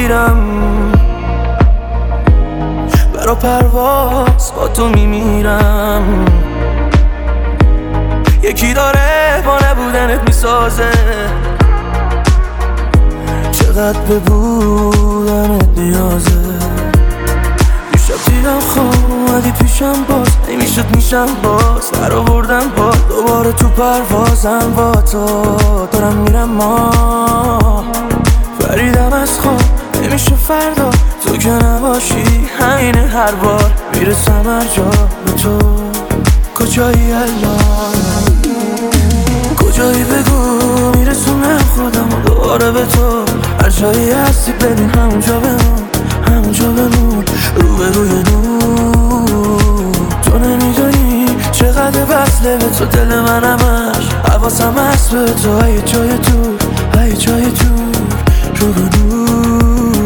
میگیرم، برا پرواز با تو میمیرم. یکی داره با نبودنت میسازه، چقدر به بودنت نیازه. میشب دیدم خواب اومدی پیشم باز، نمیشد میشم باز در آوردم با دوباره تو پروازم با تو دارم میرم. ما فریدم از خواب نمیشه فردا تو که نباشی، همینه هر بار میرسم هر جا به تو. کجایی الان، کجایی بگو میرسونم خودم دوباره به تو. هر جایی هستی ببین همونجا بمون، همونجا بمون رو به روی نور. تو نمیدونی چقدر وصله به تو دل من همش، حواسم هست به تو. ای جای دور، ای جای دور رو به نور.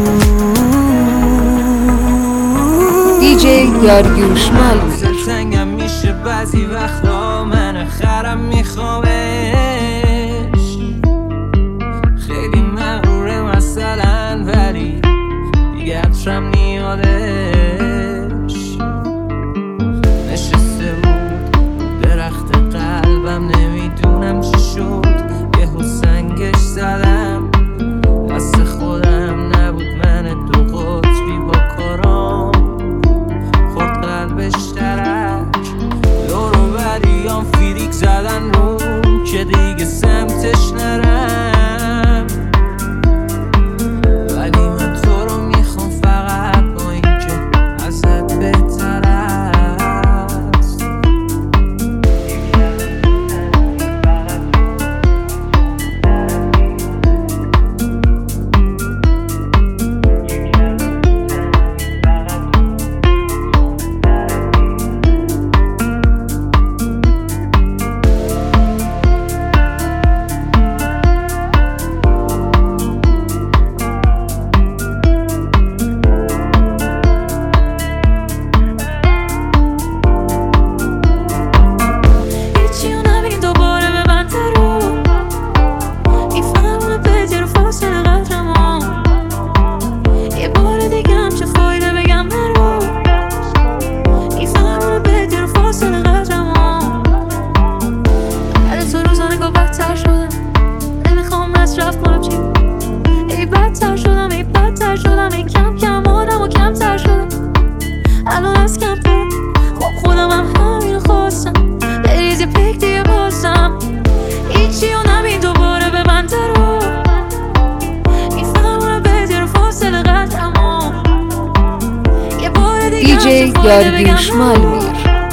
دیجی داریوش مالوی. سنگم میشه بعضی وقتا، من خرم میخوامش. خیلی مغروره مثلا ولی دیگه عطرم نیادش. نشسته بود درخت قلبم، نمیدونم چی شد یهو سنگش زدم. دست خودم نبود، من دو قطبی با کارام خورد قلبش ترک. دور و بریام فیریک زدن رو که دیگه سمتش نرم. ولی من تو رو میخوام فقط با این که ازت بهتر است. دیجی داریوش مالوی.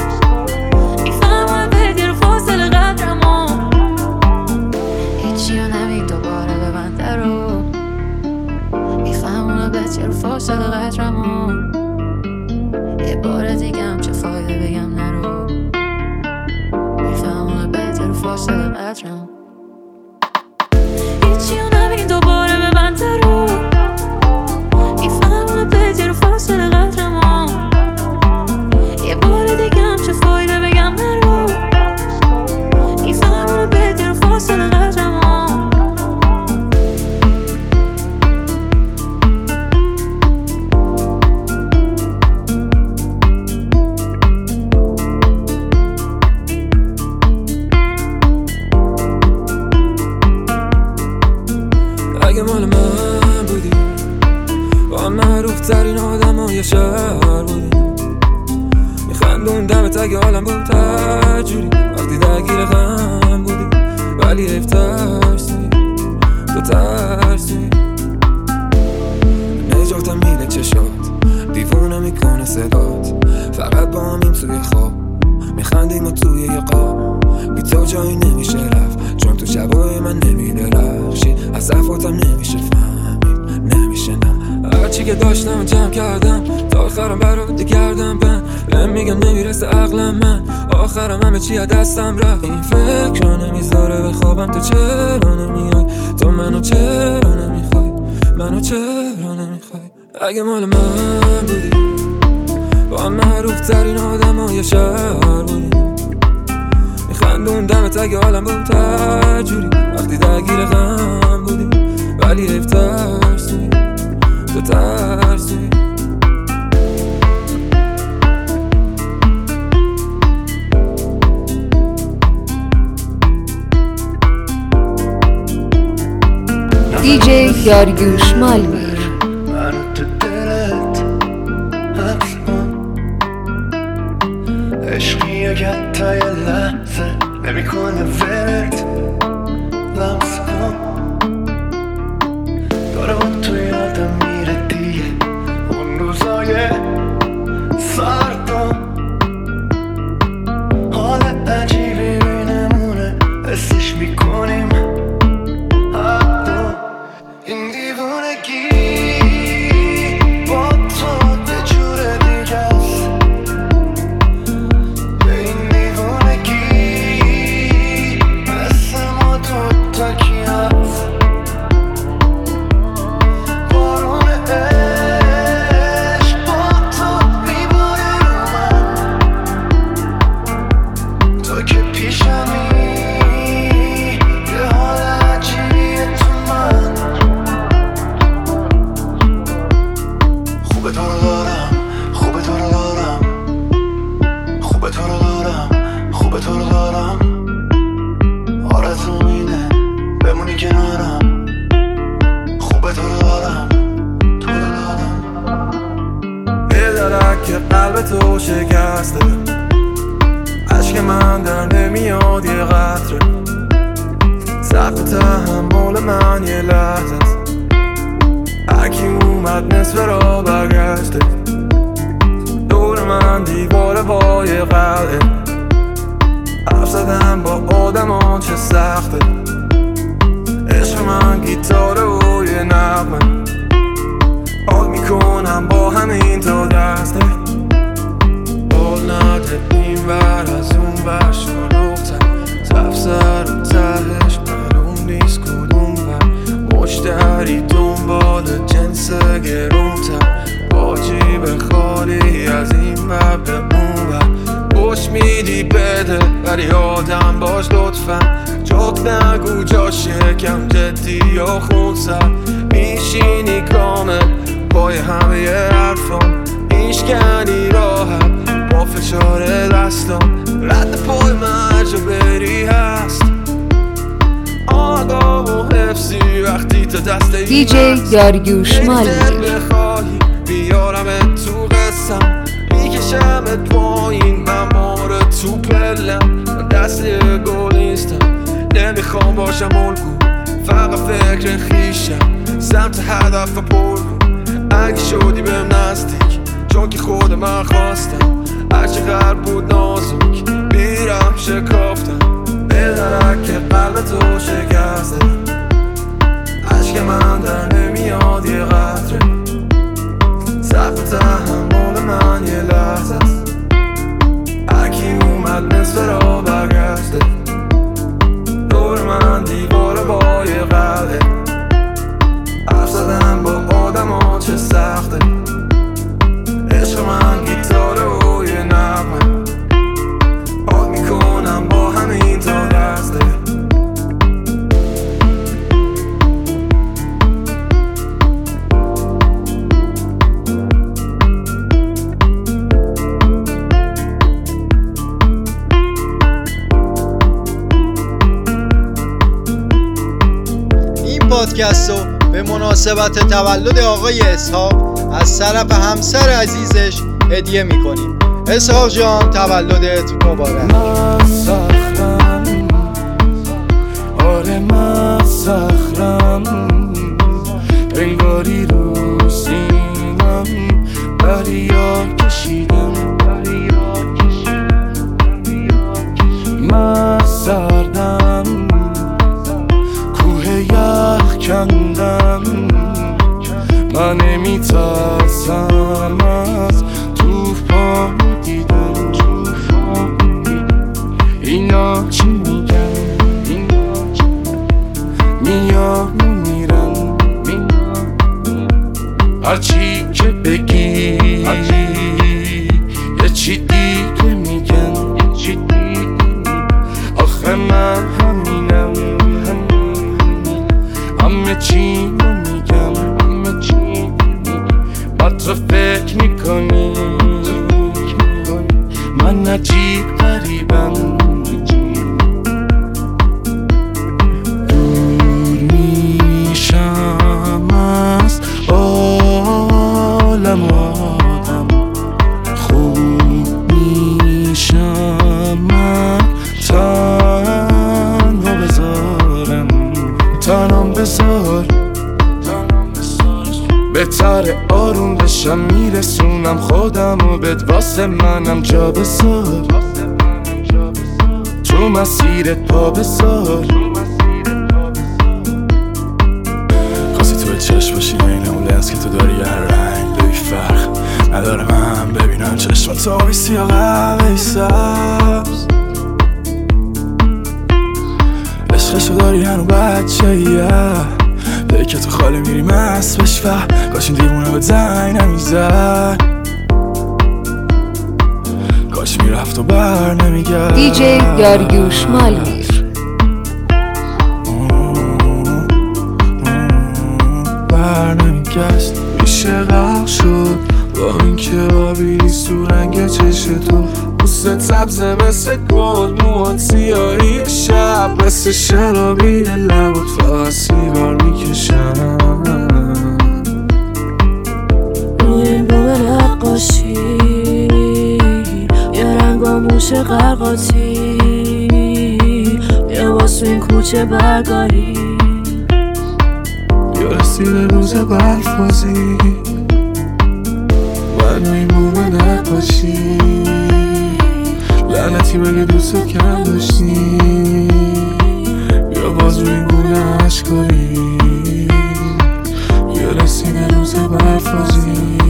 اگه مال من بودی، با معروف ترین آدم های شهر بودی، میخندون دمت اگه حالم بود تجوری. وقتی درگیر غم بودی ولی حیف ترسی، تو ترسی. نجاتم میده چشات، دیوونه میکنه صدات. فقط با همین توی خواب میخندیم و توی یه قاب. بی تو جایی نمیشه رفت، چون تو شبای من نمیدرخشی. از صفاتم نمیشه فهمید، نمیشه نه. هرچی که داشتم جمع کردم، تا آخرم برات گردم بهم میگم نمیرسه عقلم. من آخرم همه چی از دستم رفت. این فکر رو نمیذاره بخوابم، تو چرا نمیای؟ تو منو چرا نمیخوای؟ منو چرا نمیخوای؟ اگه مال من بودی، با معروف ترین آدم های شهر بودی، میخندون دمت اگه حالم بود تجوری. وقتی درگیر غم بودی ولی حیف ترسی، تو چه ترسی دیجی داریوش مالمیر. منو تو دلت حبس کن، عشقی اگر تا یه لحظه نمیکنه ولت لمس کن، داره با تو یادم میره دیگه اون روزای سردم، حال عجیبی بینمونه حسش میکنیم این دیوونگی با تو یه جور دیگه است، به این دیوونگی مثل ما دوتا کی هست، بارون عشق با تو میباره رو من، تو که پیشمی یه حال عجیبیه تو من، خوبه تو رو دارم، خوبه تو رو دارم، خوبه تو رو دارم، خوبه تو رو دارم، آرزوم اینه بمونی کنارم، خوبه تو رو دارم، تو رو دارم. یه درک که قلب تو شکسته، عشق من در نمیاد یه قطره، سقف تحمل من یه لحظه است، هرکی اومد نصف را برگشته، دور من دیواره با یه قلعه، حرف زدن با آدمان چه سخته، عشق من گیتاره و یه نغمه، حال میکنم با همین تا دسته، حال نده این ور از اون ور شلوغتر، تفسر و تهش معلوم نیست کدوم ور، مشتری دنبال جنس گرونتر، با جیب خالی از این ور به اون ور، پشت میدی بده ولی آدم باش لطفا، جوک نگو جا شکم جدی یا خونسر، میشینی کامل پای همه ی حرفام، میشکنی راحت با فشار دستام، رد پای مرجا بری هست، آگاه و حفظی وقتی تا دست این دیجی داریوش مالمیر. بخواهی بیارم تو قسم، میکشمت پایین من ماره تو پلم، من دست گل نیستم نمیخوام باشم الگو، فقط فکر خیشم سمت هدف پر، اگه شدی بهم نزدیک چون که خود من خواستم، هرچقدر بود نازک میرم شکافتم، بدرک که قلب تو شکسته، عشق من در نمیاد یه قطره، سقف تحمل من یه لحظه است، هرکی اومد نصف را برگشته، دور من دیواره با یه قلعه، حرف زدن با آدمان چه سخته، عشق من گیتاره و یه نغمه، حال میکنم با همین تا دسته. این پادکست رو به مناسبت تولد آقای اسحاق از طرف همسر عزیزش هدیه میکنیم. اسحاق جان تولدت مبارک. من سخرم، آره من سخرم، انگاری رو سینم دریا کشیدم، من سردم کوه یخ کندم، من نمیترسم از توفان دیدم، اینا چی میگن، میان میرن، هرچی که بگی یه چی دیگه میگن، آخه من همینم، همه چی میگم، بهتره آروم بشم میرسونم خودم و بد واسه منم جا بذار تو مسیرت پا بذار خواستی توی چشم باشی این اون لنز که تو داری هر رنگ دوی فرق نداره من ببینم چشمات آبی سیاه قهوه‌ای سبز عشقشو داری هنو بچه‌یه داری که تو خالی میری مست بش و کاش این دیوونه به زنگ نمیزد کاش میرفت و بر نمیگرد دیجی داریوش مالمیر بر نمیگشت میشه غرق شد با این که آبی نیست تو رنگ چشتو پوستت سبزه مثل گل موهات سیاهی شب مثل شرابی لبات فقط سیگار میکشم روی این بوم نقاشی یه رنگا موش قرقاتی یه واسه این کوچه برگاری یا رسیده روز برفازی من روی این بوم نقاشی لعنتی مگه دوستت کم داشتی یا باز روی این گونه عشقایی یا رسیده روز برفازی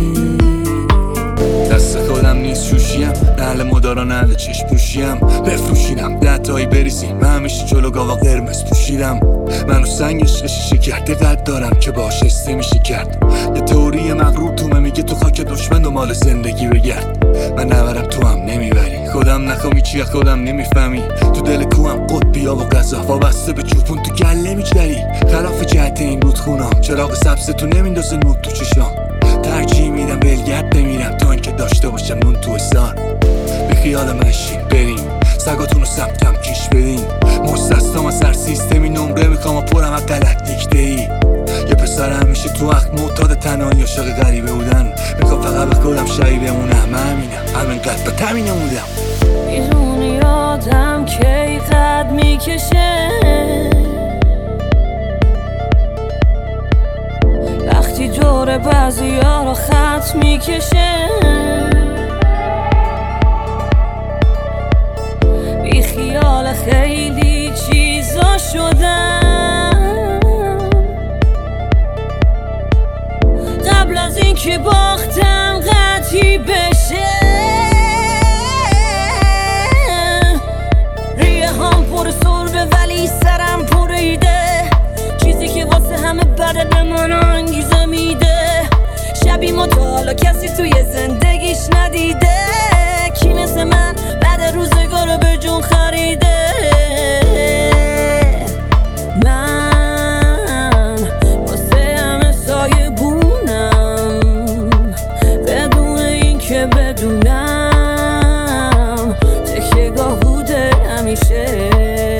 دست خودم نیست شوشیم اهل مداران اهل چشم پوشیم بفروشیدم 10 تایی بریزیم من همیشه جلو گاوا قرمز پوشیدم منو سنگ عشق شیشه کرده قد دارم که باش استه میشه کرد یه تئوری مغرور تومه میگه تو خاک دشمن دنبال زندگی بگرد من نبرم تو هم نمیبری خودم نخوامی چیه خودم نمیفهمی تو دل کوهم قطبیا و غذا وابسته به چوپون تو گله میگذری خلاف جهت این بود خونم چراغ سبز تو نمیندازه نور تو چشام ترجیح میدم ولگرد بمیرم تا اینکه داشته باشم نون تو حسار به خیال مشین بریم سگاتون رو سمتم کش بدین مستستم از هر سیستمی نمره میخوام و پرم از غلط دیکته ای یه پسر همیشه تو وقت معتاد تنهایی عاشق غریبه بودن میخوام فقط به خودم شایی بمونم همینم همینقدر به تمینه بودم میدونی آدم کی قد میکشه وقتی دور بعضی ها رو خط میکشه بی خیال خیلی چیزا شدم قبل از این که باختم قطعی بشه ریه هم پر سربه ولی سرم پریده چیزی که واسه همه بده به من انگیزه میده شبی ما تا حالا کسی توی زندگیش ندیده کی مثل من بعد روزگار رو به جون خریده من واسه همه سایه بونم بدون این که بدونم تکیه گاه بوده همیشه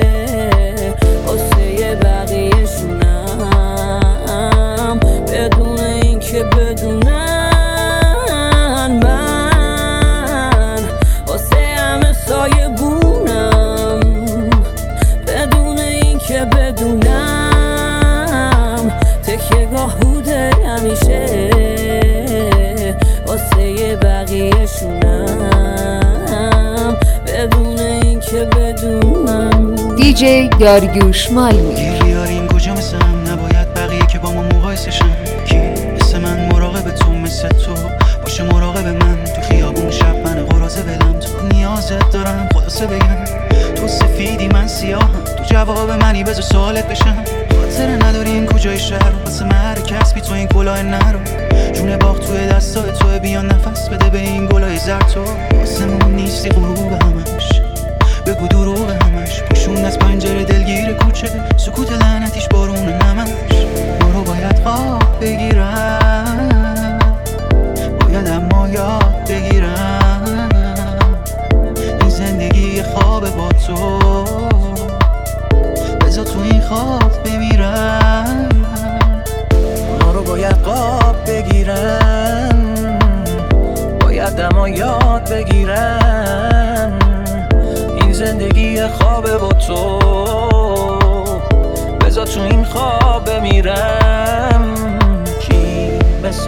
واسه بقیه شونم بدون این که بدونم من واسه همه سایه بونم بدون این که بدونم تکیه گاه بوده همیشه واسه بقیه شونم بدون این که بدونم دیجی داریوش مالمیر گیری این کجا مثل هم نباید بقیه که با ما مقایسه شن کی مثل من مراقب تو مثل تو باشه مراقب من تو خیابون شب من قرازه بلم تو نیازت دارم خلاصه بگم تو سفیدی من سیاهم تو جواب منی بذار سوالت بشم خاطر نداریم کجای شهر واسه من کسبی تو این کلاه نرو جون باغ توی دستای تو بیان نفس بده به این گلای زرد تو واسمون نیستی غروب همش بگو دروغ همش پشون از پنجره دلگیر کوچه سکوت لعنتیش بارون نمش ما رو باید خواب بگیرم باید اما یاد بگیرم این زندگی خواب با تو بذار تو این خواب بمیرم ما رو باید خواب بگیرم باید اما یاد بگیرم این زندگی خواب با تو بذار تو این خواب بمیرم کی مثل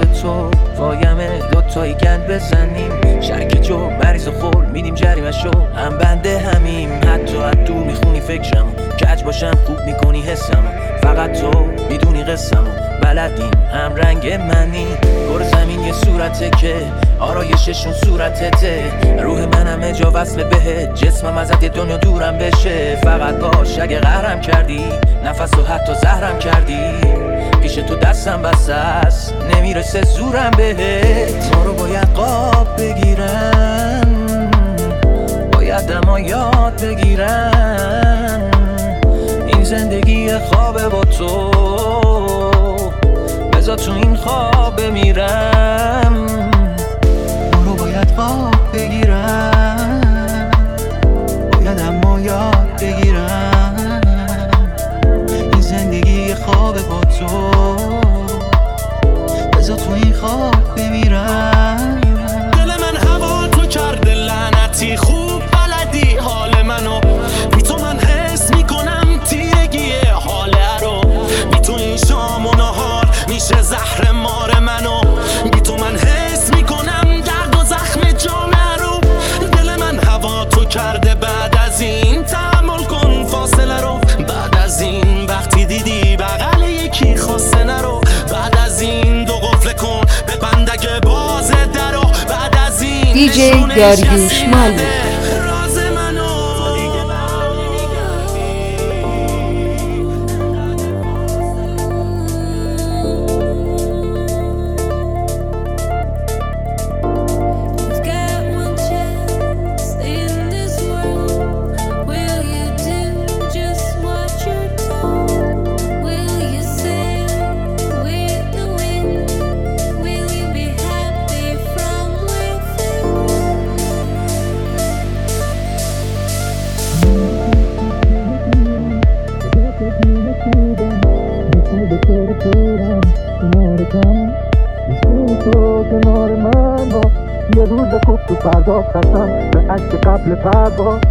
دوتایی گند بزنیم، شرک جو مریض و خور میدیم جریمه شو، هم بنده همیم، حتی حدو میخونی فکرمو، کج باشم خوب میکنی حسمو، فقط تو میدونی قصمو، بلدیم هم رنگ منی، گور زمین یه صورته که آرایششون صورتته، روح من همه جا وصل بهت، جسمم ازت یه دنیا دورم بشه، فقط باش اگه قهرم کردی، نفس و حتی زهرم کردی، پیش تو دستم بسته است نمیرسه زورم بهت، ما رو باید قاب بگیرن، باید اما یاد بگیرن، این زندگی خوابه با تو، بذار تو این خواب بمیرم، ما رو باید قاب بگیرن، باید اما یاد بگیرن، این زندگی خوابه با تو، بذار تو این خواب بمیرم. دل من هوا تو کرده لعنتی، خوب بلدی حال منو، بی تو من حس میکنم تیرگی حاله رو، بی تو این شام و نهار میشه زهر مار منو، بی تو من حس میکنم درد و زخم جامعه رو، دل من هوا تو کرده بعد از این تحمل کن فاصله رو، بعد از این وقتی دیدی بغل یکی خواسته نرو، بعد از این دو قفل کن به بندگه باز درو، بعد از این دیجی داریوش مالمی. کنار من با یه روز خوب تو فردا خستم به عشق قبل پرواز،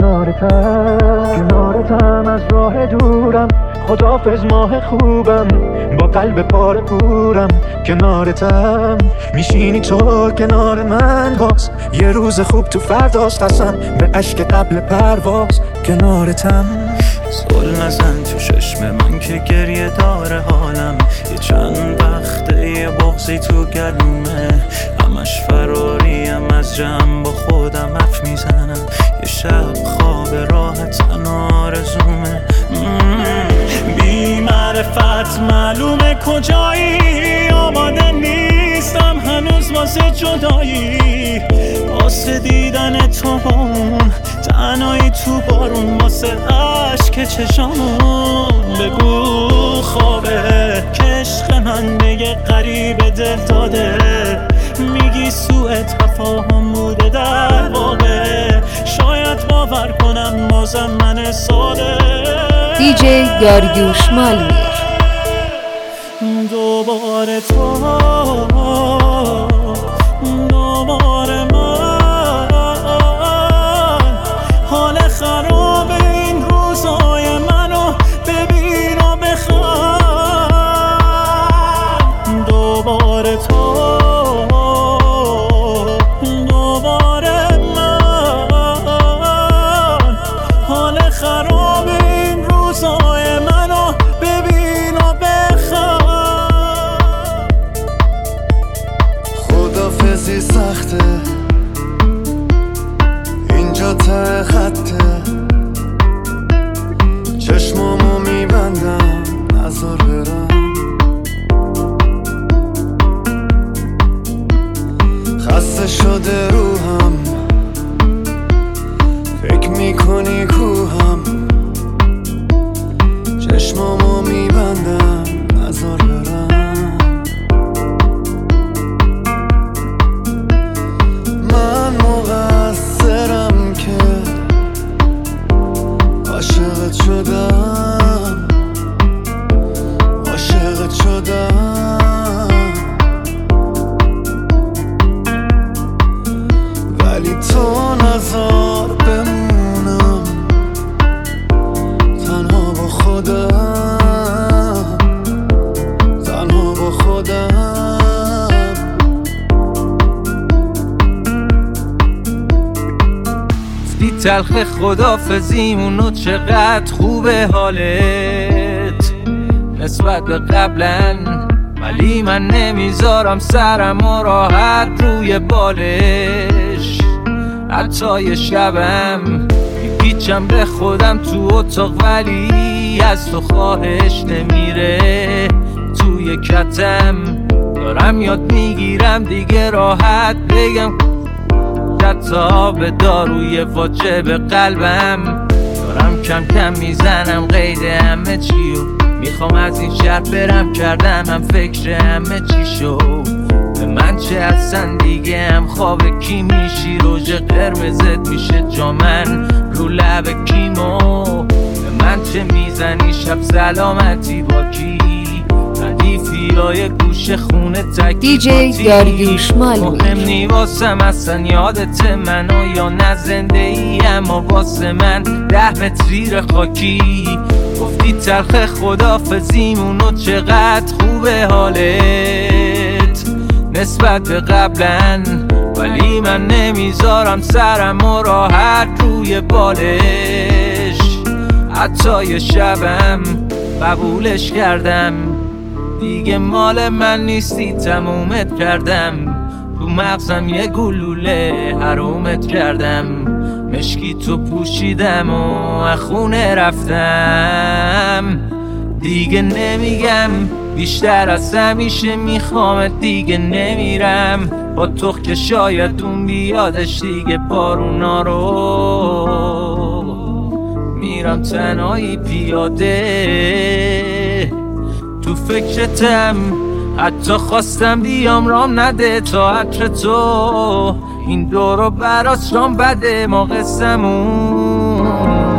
کنارتم از راه دورم، خداحافظ ماه خوبم با قلب پاره پورم، کنارتم میشینی تو کنار من باز یه روز خوب تو فرداست قسم به عشق قبل پرواز، کنارتم زل نزن تو چشم من که گریه داره حالم، یه چند وقته یه بغضی تو گلومه، همش فراریم از جمع با خودم حرف میزنم، یه شب خواب راحت آرزومه، بی معرفت معلومه کجایی، آماده نیستم هنوز واسه جدایی، واسه دیدن تو بامون تنهایی تو بارون، واسه عشق چشامون بگو خوابه که عشق من به یه غریب دل داده، میگی سوء تفاهم بوده در واقع، شاید باور کنم بازم من ساده. دیجی داریوش مالمی. دوباره تو دوباره من، حال خراب این روزای منو ببین و بخند، دوباره تو دوباره من، حال خراب این روزای منو ببین و بخند. خدافزی سخته اینجا ته خطه، چشمامو میبندم نذار برم، خسته شده روحم فکر میکنی کوهم، چشمامو میبندم نذار برم، من مقصرم که عاشقت شدم، عاشقت شدم، تلخ خدافزیمونو چقدر خوبه حالت نسبت به قبلن، ولی من نمیذارم سرمو راحت روی بالش. حتی یه شبم میپیچم به خودم تو اتاق، ولی از تو خواهش نمیره توی کتم. دارم یاد میگیرم دیگه راحت بگم حتی به داروی واجب قلبم. دارم کم کم میزنم قید همه چیو، میخوام از این شهر برم، کردم هم فکر همه چی شد. به من چه اصلا دیگه هم خواب کی میشی، روژ قرمزت میشه جامن رو لب کیمو. به من چه میزنی شب سلامتی با کی، ردیفیای گوش خونه تکی دیجی داریوش مالوی. مهم نی واسم اصلا یادت منو یا نه زنده ای، اما واسه من 10 متر زیر خاکی. گفتی تلخ خدافزیمونو چقدر خوبه حالت نسبت به قبلن، ولی من نمیذارم سرمو راحت روی بالش. حتی یه شبم قبولش کردم، دیگه مال من نیستی تمومت کردم. تو مغزم یه گلوله حرومت کردم، مشکی تو پوشیدم و خونه رفتم. دیگه نمیگم بیشتر از همیشه میخوامت، دیگه نمیرم با تو که شاید اون بیادش دیگه بارونا رو. میرم تنهایی پیاده تو فکرتم، حتی خواستم بیام رام نده تا عطر تو. این دورو براس رام بده ما قصمون.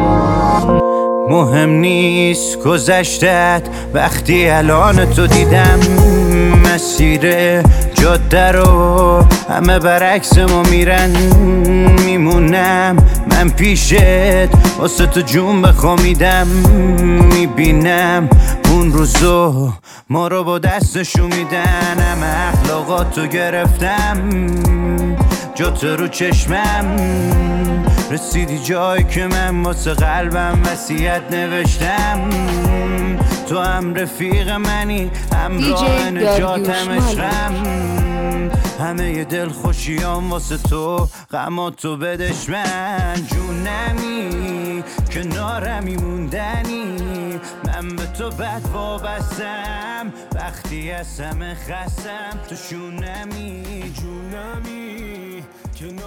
مهم نیست گذشتت وقتی الان تو دیدم، مسیر جاده رو همه برعکس ما میرن. میمونم من پیشت واسه تو جون بخوامیدم، میبینم اون روزو ما رو با دستشو میدن. همه اخلاقاتو گرفتم جات رو چشمم، رسیدی جایی که من واسه قلبم وصیت نوشتم. تو هم رفیق منی، همراه نجاتم عشقم. همه ی دل خوشیام واسه تو، غماتو بدش من. جونمی کنارمی موندنی، من به تو بد وابستم وقتی از همه خستم. تو شونمی جونمی کنار